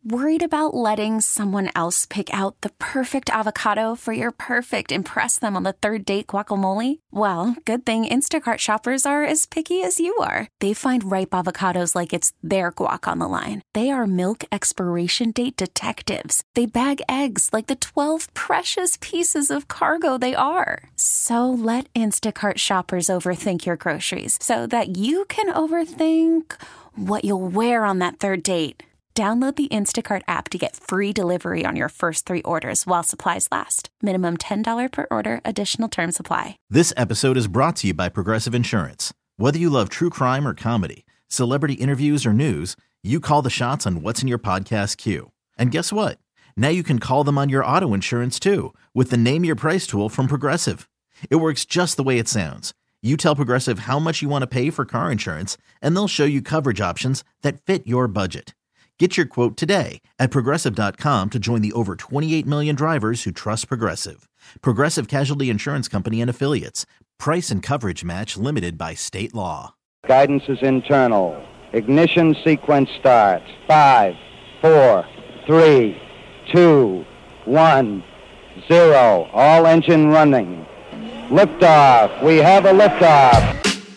Worried about letting someone else pick out the perfect avocado for your perfect impress them on the third date guacamole? Well, good thing Instacart shoppers are as picky as you are. They find ripe avocados like it's their guac on the line. They are milk expiration date detectives. They bag eggs like the 12 precious pieces of cargo they are. So let Instacart shoppers overthink your groceries so that you can overthink what you'll wear on that third date. Download the Instacart app to get free delivery on your first 3 orders while supplies last. Minimum $10 per order. Additional terms apply. This episode is brought to you by Progressive Insurance. Whether you love true crime or comedy, celebrity interviews or news, you call the shots on what's in your podcast queue. And guess what? Now you can call them on your auto insurance too with the Name Your Price tool from Progressive. It works just the way it sounds. You tell Progressive how much you want to pay for car insurance, and they'll show you coverage options that fit your budget. Get your quote today at Progressive.com to join the over 28 million drivers who trust Progressive. Progressive Casualty Insurance Company and Affiliates. Price and coverage match limited by state law. Guidance is internal. Ignition sequence starts. 5, 4, 3, 2, 1, 0. All engine running. Liftoff. We have a liftoff.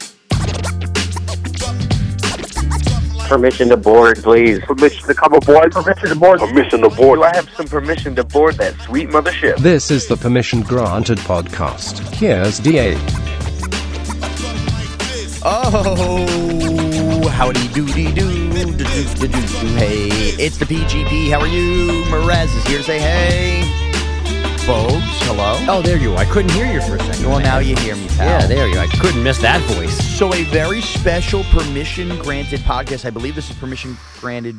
Permission to board, please. Permission to come aboard. Permission to board. Permission to board. Do I have some permission to board that sweet mothership? This is the Permission Granted podcast. Here's DA. Oh, howdy doody doo. Hey, it's the PGP. How are you? Merez is here to say hey. Bogues, hello. Oh, there you are. I couldn't hear you for a second. Well, now you hear me, pal. Yeah, there you are. I couldn't miss that voice. So a very special permission granted podcast. I believe this is permission granted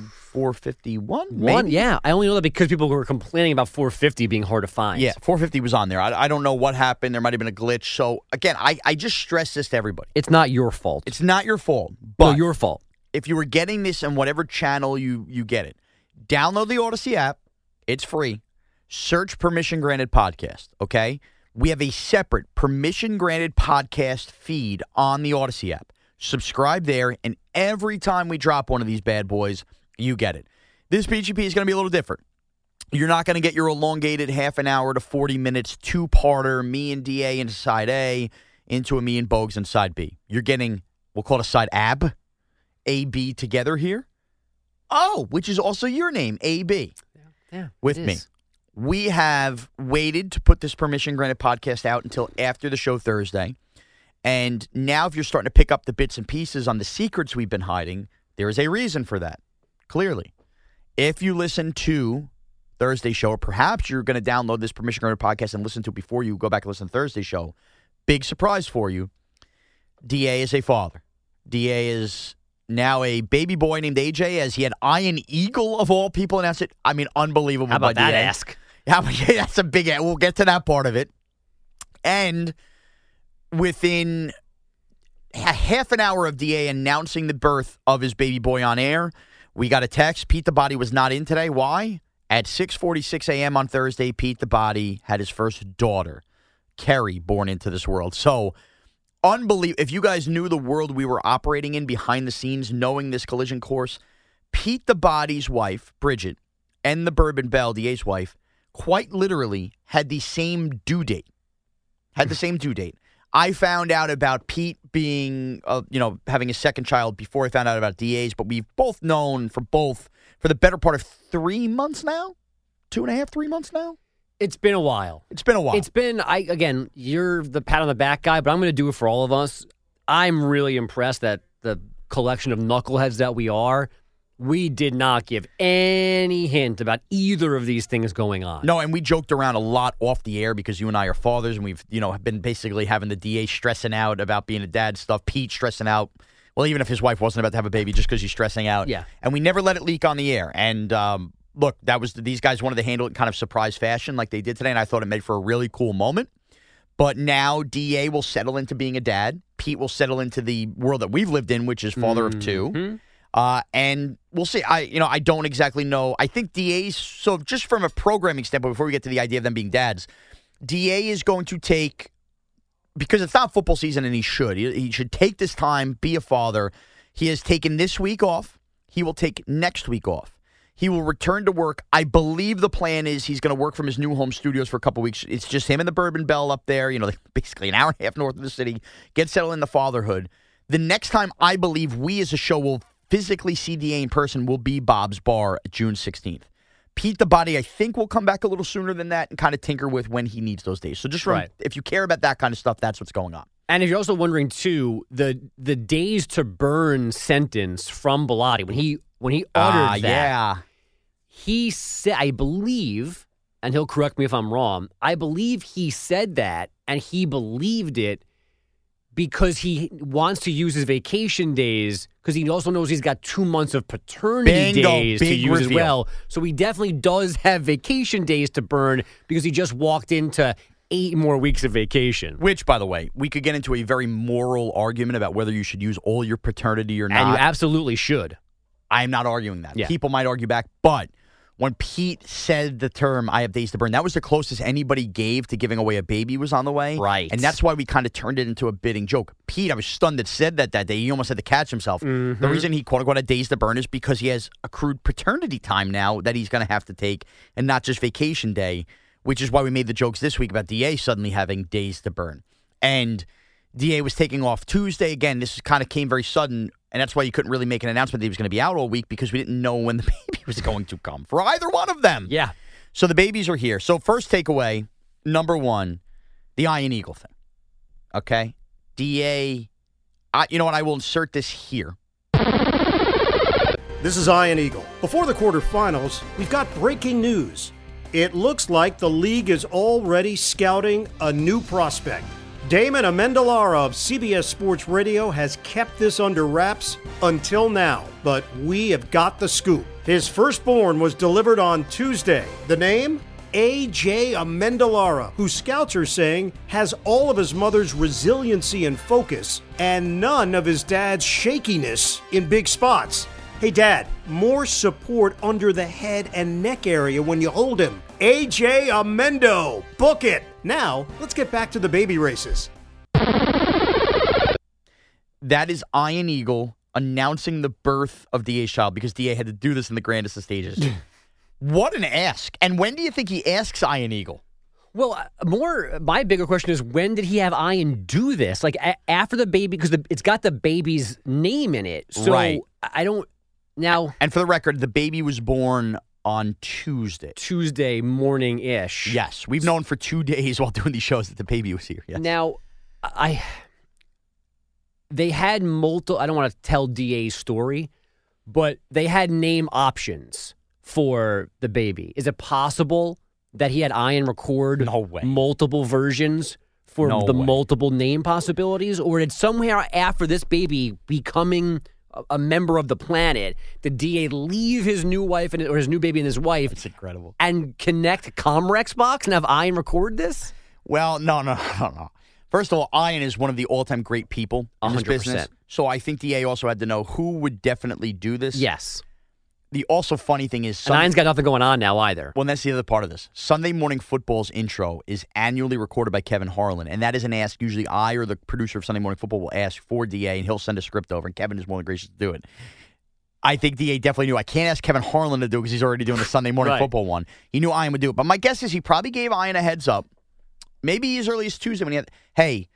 451. Yeah. I only know that because people were complaining about 450 being hard to find. Yeah, 450 was on there. I don't know what happened. There might have been a glitch. So, again, I just stress this to everybody. It's not your fault. It's not your fault. But no, your fault. If you were getting this on whatever channel you get it, download the Odyssey app. It's free. Search Permission Granted Podcast, okay? We have a separate Permission Granted Podcast feed on the Odyssey app. Subscribe there, and every time we drop one of these bad boys, you get it. This PGP is going to be a little different. You're not going to get your elongated half an hour to 40 minutes two-parter, me and DA into side A, into a me and Bogues in side B. You're getting, we'll call it a side AB, AB together here. Oh, which is also your name, AB, with me. We have waited to put this Permission Granted podcast out until after the show Thursday. And now if you're starting to pick up the bits and pieces on the secrets we've been hiding, there is a reason for that, clearly. If you listen to Thursday's show, or perhaps you're going to download this Permission Granted podcast and listen to it before you go back and listen to Thursday's show, big surprise for you, DA is a father. DA is now a baby boy named AJ, as he had Iron Eagle of all people announced it. I mean, unbelievable. How about that DA. ask? Yeah, that's a big. We'll get to that part of it. And within a half an hour of DA announcing the birth of his baby boy on air, we got a text. Pete the Body was not in today. Why? At 6:46 a.m. on Thursday, Pete the Body had his first daughter, Kerry, born into this world. So, unbelievable. If you guys knew the world we were operating in behind the scenes, knowing this collision course, Pete the Body's wife, Bridget, and the Bourbon Belle, DA's wife, quite literally had the same due date. I found out about Pete being, having a second child before I found out about DA's, but we've both known for the better part of 3 months now? 2.5, 3 months now? It's been a while. It's been, again, you're the pat on the back guy, but I'm going to do it for all of us. I'm really impressed that the collection of knuckleheads that we are, we did not give any hint about either of these things going on. No, and we joked around a lot off the air because you and I are fathers, and we've, been basically having the DA stressing out about being a dad stuff, Pete stressing out, well, even if his wife wasn't about to have a baby, just because he's stressing out. Yeah. And we never let it leak on the air. And look, these guys wanted to handle it in kind of surprise fashion like they did today, and I thought it made for a really cool moment. But now DA will settle into being a dad. Pete will settle into the world that we've lived in, which is father of two. And we'll see. I don't exactly know. I think DA's, so just from a programming standpoint, before we get to the idea of them being dads, DA is going to take, because it's not football season and he should take this time, be a father. He has taken this week off. He will take next week off. He will return to work. I believe the plan is he's going to work from his new home studios for a couple weeks. It's just him and the Bourbon Bell up there, basically an hour and a half north of the city, get settled into fatherhood. The next time I believe we as a show will physically see DA in person will be Bob's Bar June 16th. Pete the Body, I think, will come back a little sooner than that and kind of tinker with when he needs those days. So just if you care about that kind of stuff, that's what's going on. And if you're also wondering, too, the days to burn sentence from Bilotti, when he uttered that, he said, I believe, and he'll correct me if I'm wrong, I believe he said that, and he believed it because he wants to use his vacation days, because he also knows he's got 2 months of paternity days to use as well. So he definitely does have vacation days to burn because he just walked into 8 more weeks of vacation. Which, by the way, we could get into a very moral argument about whether you should use all your paternity or not. And you absolutely should. I'm not arguing that. Yeah. People might argue back, but when Pete said the term, I have days to burn, that was the closest anybody gave to giving away a baby was on the way. Right. And that's why we kind of turned it into a bidding joke. Pete, I was stunned that said that day. He almost had to catch himself. Mm-hmm. The reason he, quote-unquote, had days to burn is because he has accrued paternity time now that he's going to have to take and not just vacation day, which is why we made the jokes this week about DA suddenly having days to burn. And DA was taking off Tuesday. Again, this kind of came very sudden, and that's why you couldn't really make an announcement that he was going to be out all week because we didn't know when the baby was going to come for either one of them. Yeah. So the babies are here. So first takeaway, number one, the Iron Eagle thing. Okay? DA, you know what? I will insert this here. This is Iron Eagle. Before the quarterfinals, we've got breaking news. It looks like the league is already scouting a new prospect. Damon Amendolara of CBS Sports Radio has kept this under wraps until now, but we have got the scoop. His firstborn was delivered on Tuesday. The name? A.J. Amendolara, who scouts are saying has all of his mother's resiliency and focus and none of his dad's shakiness in big spots. Hey, Dad, more support under the head and neck area when you hold him. A.J. Amendo, book it. Now, let's get back to the baby races. That is Iron Eagle announcing the birth of DA's child because DA had to do this in the grandest of stages. What an ask. And when do you think he asks Iron Eagle? Well, my bigger question is, when did he have Ian do this? Like, after the baby, because it's got the baby's name in it. So right. I don't, now. And for the record, the baby was born on Tuesday morning-ish. Yes. We've known for 2 days while doing these shows that the baby was here. Yes. Now, they had multiple, I don't want to tell DA's story, but they had name options for the baby. Is it possible that he had Ian record multiple versions for multiple name possibilities? Or did somewhere after this baby becoming a member of the planet, did DA leave his new wife or his new baby and his wife? That's incredible. And connect Comrex box and have Ian record this? Well, no. First of all, Ian is one of the all-time great people in this 100%. business. So I think DA also had to know who would definitely do this. Yes. The also funny thing is... And Ian's got nothing going on now either. Well, that's the other part of this. Sunday Morning Football's intro is annually recorded by Kevin Harlan, and that is an ask usually I or the producer of Sunday Morning Football will ask for DA, and he'll send a script over, and Kevin is more than gracious to do it. I think DA definitely knew. I can't ask Kevin Harlan to do it because he's already doing the Sunday Morning Football one. He knew Ian would do it. But my guess is he probably gave Ian a heads up, maybe as early as Tuesday when he had, hey,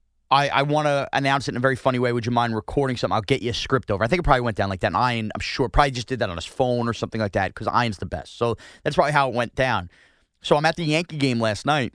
I want to announce it in a very funny way. Would you mind recording something? I'll get you a script over. I think it probably went down like that. And Ian, I'm sure, probably just did that on his phone or something like that because Ian's the best. So that's probably how it went down. So I'm at the Yankee game last night,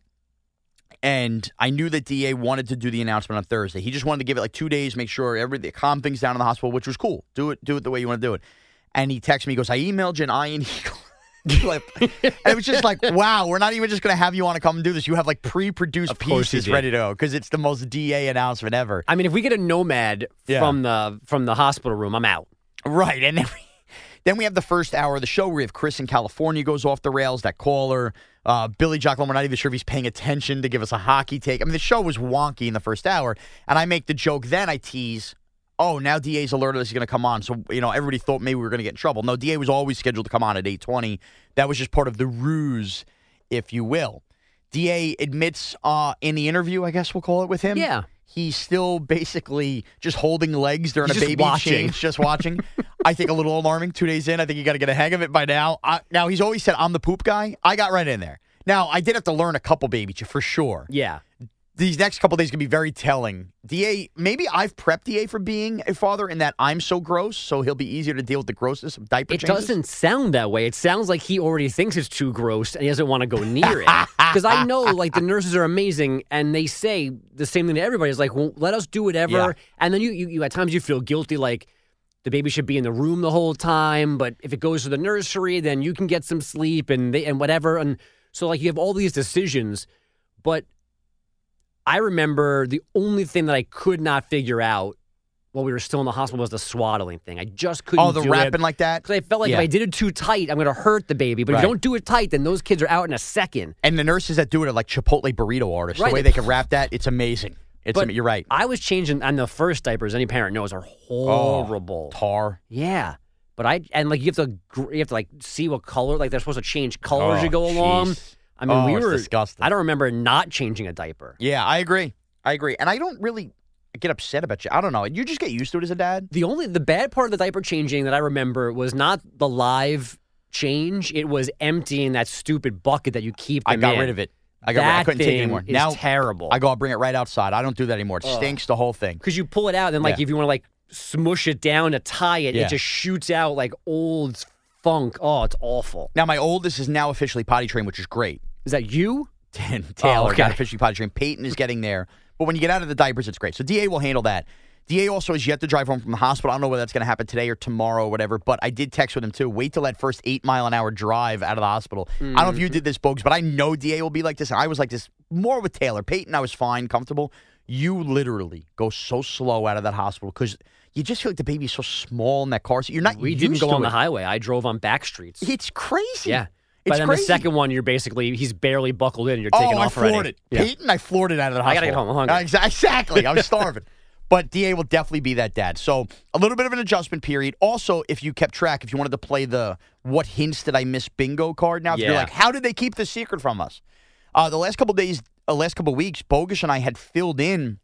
and I knew that DA wanted to do the announcement on Thursday. He just wanted to give it like 2 days, make sure everything, calm things down in the hospital, which was cool. Do it the way you want to do it. And he texted me, he goes, I emailed you an Ian Eagle clip. And it was just like, wow, we're not even just going to have you want to come and do this. You have like pre-produced pieces ready to go because it's the most DA announcement ever. I mean, if we get a nomad from the hospital room, I'm out. Right. And then we have the first hour of the show where we have Chris in California goes off the rails, that caller. Billy Jocelyn, we're not even sure if he's paying attention to give us a hockey take. I mean, the show was wonky in the first hour. And I make the joke, then I tease, oh, now DA's alerted us he's going to come on. So, everybody thought maybe we were going to get in trouble. No, DA was always scheduled to come on at 8:20. That was just part of the ruse, if you will. DA admits in the interview, I guess we'll call it with him. Yeah. he's still basically just holding legs during He's a just baby watching. change, just watching. I think a little alarming. 2 days in, I think you got to get a hang of it by now. Now, he's always said, I'm the poop guy. I got right in there. Now, I did have to learn a couple baby for sure. Yeah. These next couple days going to be very telling. DA, maybe I've prepped DA for being a father in that I'm so gross, so he'll be easier to deal with the grossness of diaper changes. It doesn't sound that way. It sounds like he already thinks it's too gross and he doesn't want to go near it. Because I know, like, the nurses are amazing and they say the same thing to everybody. It's like, well, let us do whatever. Yeah. And then you at times you feel guilty, like the baby should be in the room the whole time. But if it goes to the nursery, then you can get some sleep and whatever. And so, like, you have all these decisions. But I remember the only thing that I could not figure out while we were still in the hospital was the swaddling thing. I just couldn't do it. Oh, the wrapping like that? Because I felt like if I did it too tight, I'm going to hurt the baby. But if you don't do it tight, then those kids are out in a second. And the nurses that do it are like Chipotle burrito artists. Right. The way they can wrap that, it's amazing. You're right. I was changing, and the first diapers, any parent knows, are horrible. Tar. Yeah. But you have to like see what color, like they're supposed to change colors as you go along. Geez. I mean, it's disgusting. I don't remember not changing a diaper. Yeah, I agree. And I don't really get upset about you. I don't know. You just get used to it as a dad. The bad part of the diaper changing that I remember was not the live change. It was emptying that stupid bucket that you keep them I got in. rid of it. I couldn't take it anymore. Is Now terrible. I bring it right outside. I don't do that anymore. It stinks, the whole thing. Because you pull it out, and if you want to smush it down to tie it, it just shoots out like old funk. Oh, it's awful. Now my oldest is now officially potty trained, which is great. Is that you? Taylor got officially potty trained. Peyton is getting there. But when you get out of the diapers, it's great. So DA will handle that. DA also has yet to drive home from the hospital. I don't know whether that's going to happen today or tomorrow or whatever, but I did text with him too. Wait till that first 8-mile-an-hour drive out of the hospital. I don't know if you did this, Bogues, but I know DA will be like this. I was like this more with Taylor. Peyton, I was fine, comfortable. You literally go so slow out of that hospital because you just feel like the baby's so small in that car. So you're not We used didn't go to on it. the highway. I drove on back streets. It's crazy. Yeah. It's But then crazy. the second one, he's barely buckled in. And you're taking off I floored already. it. Yeah. Peyton, I floored it out of the I hospital. gotta get home. I'm hungry. Exactly. I was starving. But DA will definitely be that dad. So a little bit of an adjustment period. Also, if you kept track, if you wanted to play the what hints did I miss bingo card now, if you're like, how did they keep this secret from us? The last couple of weeks, Bogush and I had filled in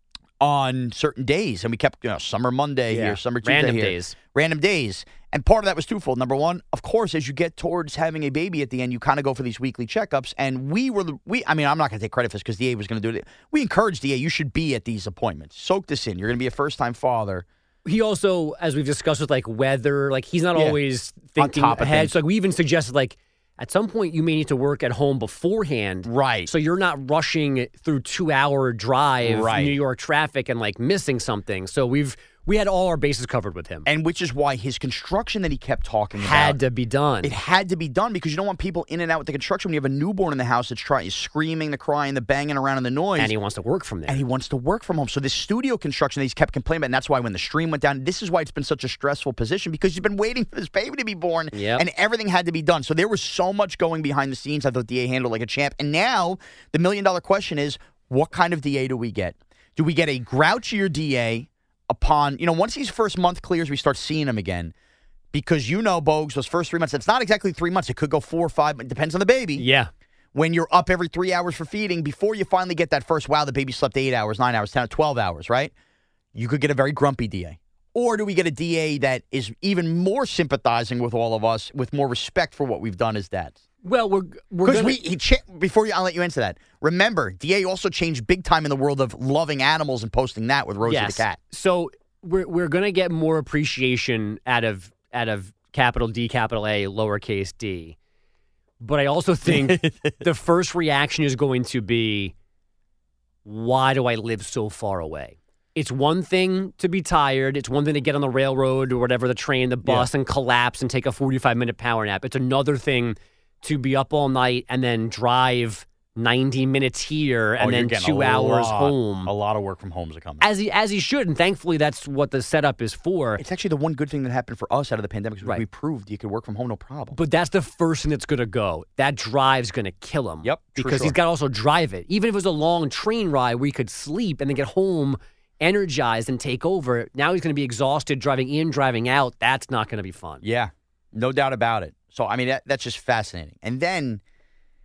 on certain days, and we kept, Summer Monday here, Summer Tuesday Random days. And part of that was twofold. Number one, of course, as you get towards having a baby at the end, you kind of go for these weekly checkups. And I'm not going to take credit for this because DA was going to do it. We encouraged DA, you should be at these appointments. Soak this in. You're going to be a first-time father. He also, as we've discussed with weather, he's not always thinking On top of ahead. things. So we even suggested at some point you may need to work at home beforehand. Right. So you're not rushing through 2-hour drive, New York traffic and missing something. So we had all our bases covered with him. And which is why his construction that he kept talking about had to be done. It had to be done because you don't want people in and out with the construction when you have a newborn in the house that's screaming, the crying, the banging around, and the noise. And he wants to work from there. And he wants to work from home. So this studio construction that he's kept complaining about, and that's why when the stream went down, this is why it's been such a stressful position because he's been waiting for this baby to be born, and everything had to be done. So there was so much going behind the scenes. I thought DA handled like a champ. And now the $1 million question is, what kind of DA do we get? Do we get a grouchier DA upon, once his first month clears, we start seeing him again? Because Bogues, those first 3 months, it's not exactly 3 months. It could go 4 or 5. It depends on the baby. Yeah. When you're up every 3 hours for feeding, before you finally get that first, wow, the baby slept 8 hours, 9 hours, 10, 12 hours, right? You could get a very grumpy DA. Or do we get a DA that is even more sympathizing with all of us, with more respect for what we've done as dads? Well, I'll let you answer that. Remember, DA also changed big time in the world of loving animals and posting that with Rosie the cat. So we're going to get more appreciation out of capital D, capital A, lowercase d. But I also think the first reaction is going to be, why do I live so far away? It's one thing to be tired. It's one thing to get on the railroad or whatever, the train, the bus, and collapse and take a 45-minute power nap. It's another thing to be up all night and then drive 90 minutes here and then 2 hours home. A lot of work from homes are coming. As he should, and thankfully that's what the setup is for. It's actually the one good thing that happened for us out of the pandemic because we proved you could work from home no problem. But that's the first thing that's going to go. That drive's going to kill him. Yep, because he's got to also drive it. Even if it was a long train ride where he could sleep and then get home energized and take over, now he's going to be exhausted driving in, driving out. That's not going to be fun. Yeah, no doubt about it. So, that's just fascinating. And then,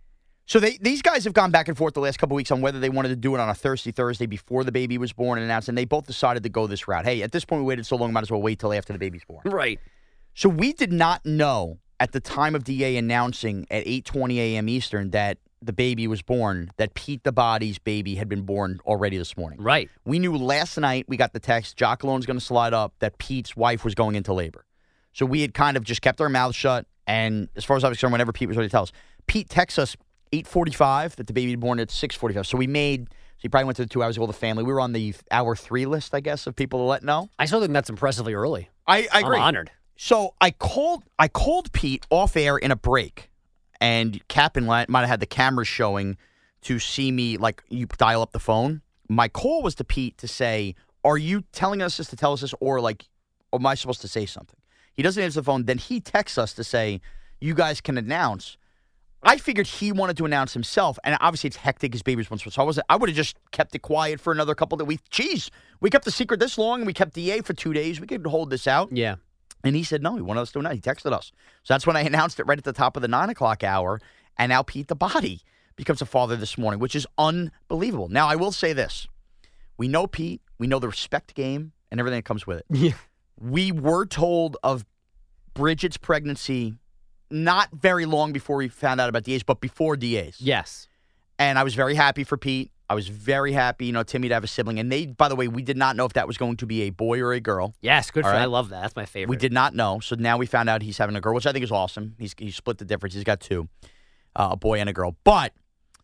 So these guys have gone back and forth the last couple of weeks on whether they wanted to do it on a Thursday before the baby was born and announced, and they both decided to go this route. Hey, at this point we waited so long, might as well wait till after the baby's born. Right. So we did not know at the time of DA announcing at 8:20 a.m. Eastern that the baby was born, that Pete the Body's baby had been born already this morning. Right. We knew last night, we got the text, Jocalone's going to slide up, that Pete's wife was going into labor. So we had kind of just kept our mouths shut, and as far as I was concerned, whenever Pete was ready to tell us, Pete texts us 8:45 that the baby had born at 6:45. So he probably went to the 2 hours ago with the family. We were on the hour 3 list, I guess, of people to let know. I still think that's impressively early. I agree. I'm honored. So I called Pete off air in a break, and Captain might have had the cameras showing to see me, like, you dial up the phone. My call was to Pete to say, are you telling us this to tell us this, or am I supposed to say something? He doesn't answer the phone. Then he texts us to say, you guys can announce. I figured he wanted to announce himself, and obviously it's hectic. His baby's once, so I would have just kept it quiet for another couple of weeks. Jeez, we kept the secret this long, and we kept DA for 2 days. We could hold this out. Yeah. And he said, no, he wanted us to announce. He texted us. So that's when I announced it right at the top of the 9 o'clock hour, and now Pete the Body becomes a father this morning, which is unbelievable. Now, I will say this. We know Pete. We know the respect game and everything that comes with it. Yeah. We were told of Bridget's pregnancy not very long before we found out about DA's, but before DA's. Yes. And I was very happy for Pete. I was very happy, Timmy to have a sibling. And by the way, we did not know if that was going to be a boy or a girl. Yes, good for right? I love that. That's my favorite. We did not know. So now we found out he's having a girl, which I think is awesome. He split the difference. He's got 2, a boy and a girl. But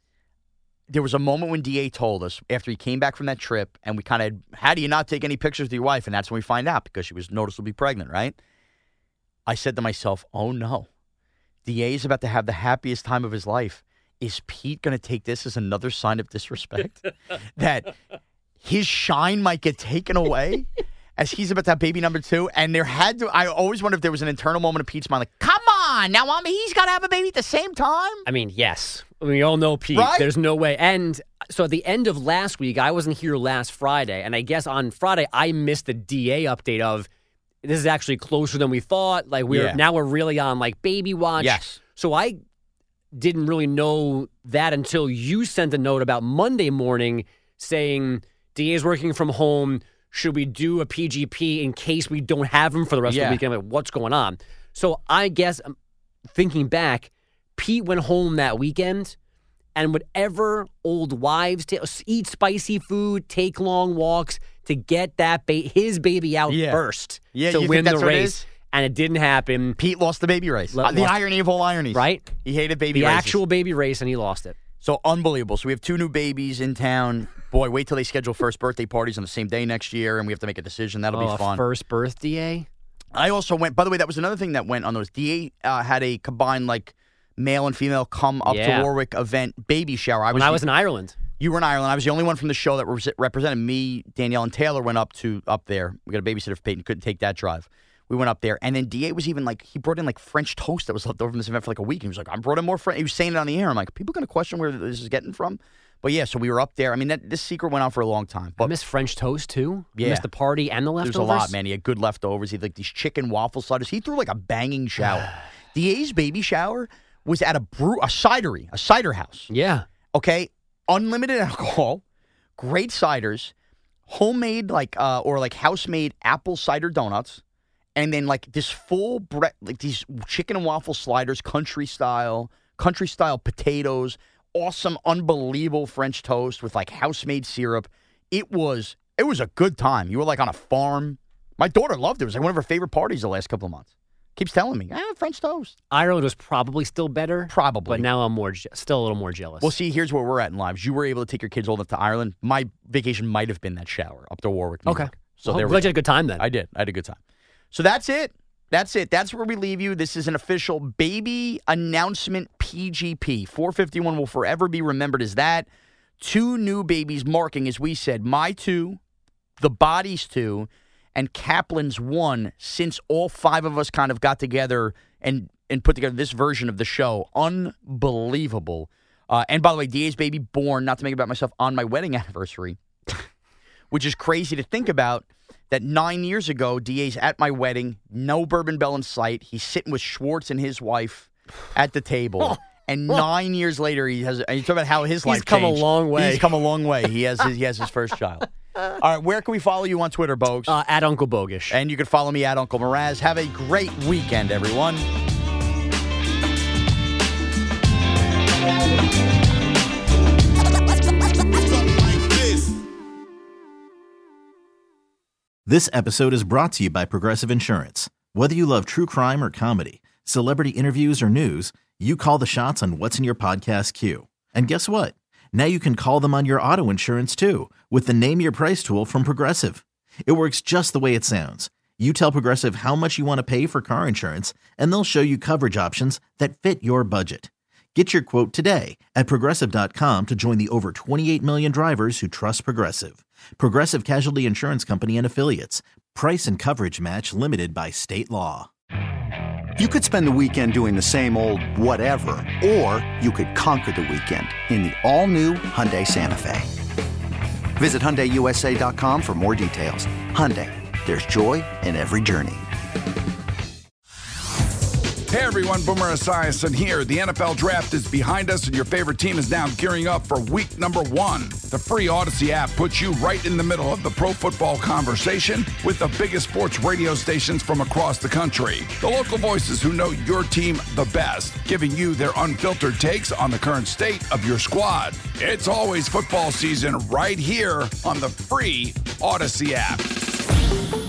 there was a moment when DA told us after he came back from that trip, and we kind of, how do you not take any pictures with your wife? And that's when we find out, because she was noticeably pregnant, right? I said to myself, oh no, DA is about to have the happiest time of his life. Is Pete going to take this as another sign of disrespect? That his shine might get taken away as he's about to have baby number 2? And I always wonder if there was an internal moment of Pete's mind, like, come on, now he's got to have a baby at the same time? I mean, yes. We all know Pete. Right? There's no way. And so at the end of last week, I wasn't here last Friday, and I guess on Friday, I missed the DA update of, this is actually closer than we thought. Like, now we're really on, like, baby watch. Yes. So I didn't really know that until you sent a note about Monday morning saying DA's working from home. Should we do a PGP in case we don't have him for the rest of the weekend? I'm like, what's going on? So I guess, thinking back, Pete went home that weekend, and whatever old wives eat spicy food, take long walks to get that his baby out first to win the race. And it didn't happen. Pete lost the baby race. The irony of all ironies. Right? He hated baby races. The actual baby race, and he lost it. So unbelievable. So we have 2 new babies in town. Boy, wait till they schedule first birthday parties on the same day next year, and we have to make a decision. That'll be fun. First birthday? I also went, by the way, that was another thing that went on those. DA had a combined, like, male and female come up to Warwick event baby shower. I was in Ireland. You were in Ireland. I was the only one from the show that represented me. Danielle and Taylor went up there. We got a babysitter for Peyton. Couldn't take that drive. We went up there, and then DA was even like, he brought in like French toast that was left over from this event for like a week. He was like, I brought in more French. He was saying it on the air. I'm like, people going to question where this is getting from? But yeah, so we were up there. I mean, this secret went on for a long time. But I miss French toast too. Yeah. I miss the party and the leftovers. There's a lot, man. He had good leftovers. He had like these chicken waffle sliders. He threw like a banging shower. DA's baby shower was at a cider house. Yeah. Okay, unlimited alcohol, great ciders, homemade or house-made apple cider donuts. And then, like, this these chicken and waffle sliders, country style potatoes, awesome, unbelievable French toast with, like, house-made syrup. It was a good time. You were, like, on a farm. My daughter loved it. It was, like, one of her favorite parties the last couple of months. Keeps telling me, French toast. Ireland was probably still better. Probably. But now I'm still a little more jealous. Well, see, here's where we're at in lives. You were able to take your kids all up to Ireland. My vacation might have been that shower up to Warwick, New York. So I'm glad you had a good time then. I did. I had a good time. So that's it. That's where we leave you. This is an official baby announcement PGP. 451 will forever be remembered as that. 2 new babies marking, as we said, my 2, the Body's 2, and Kaplan's 1, since all 5 of us kind of got together and put together this version of the show. Unbelievable. And by the way, DA's baby born, not to make it about myself, on my wedding anniversary, which is crazy to think about. That 9 years ago, DA's at my wedding, no Bourbon Bell in sight. He's sitting with Schwartz and his wife at the table. And 9 years later, you talk about how his life come changed. a long way. He's come a long way. He has his first child. All right, where can we follow you on Twitter, Bogues? At Uncle Bogish. And you can follow me at Uncle Mraz. Have a great weekend, everyone. This episode is brought to you by Progressive Insurance. Whether you love true crime or comedy, celebrity interviews or news, you call the shots on what's in your podcast queue. And guess what? Now you can call them on your auto insurance too with the Name Your Price tool from Progressive. It works just the way it sounds. You tell Progressive how much you want to pay for car insurance, and they'll show you coverage options that fit your budget. Get your quote today at Progressive.com to join the over 28 million drivers who trust Progressive. Progressive Casualty Insurance Company and Affiliates. Price and coverage match limited by state law. You could spend the weekend doing the same old whatever, or you could conquer the weekend in the all-new Hyundai Santa Fe. Visit HyundaiUSA.com for more details. Hyundai, there's joy in every journey. Hey everyone, Boomer Esiason here. The NFL Draft is behind us and your favorite team is now gearing up for week number 1. The free Odyssey app puts you right in the middle of the pro football conversation with the biggest sports radio stations from across the country. The local voices who know your team the best, giving you their unfiltered takes on the current state of your squad. It's always football season right here on the free Odyssey app.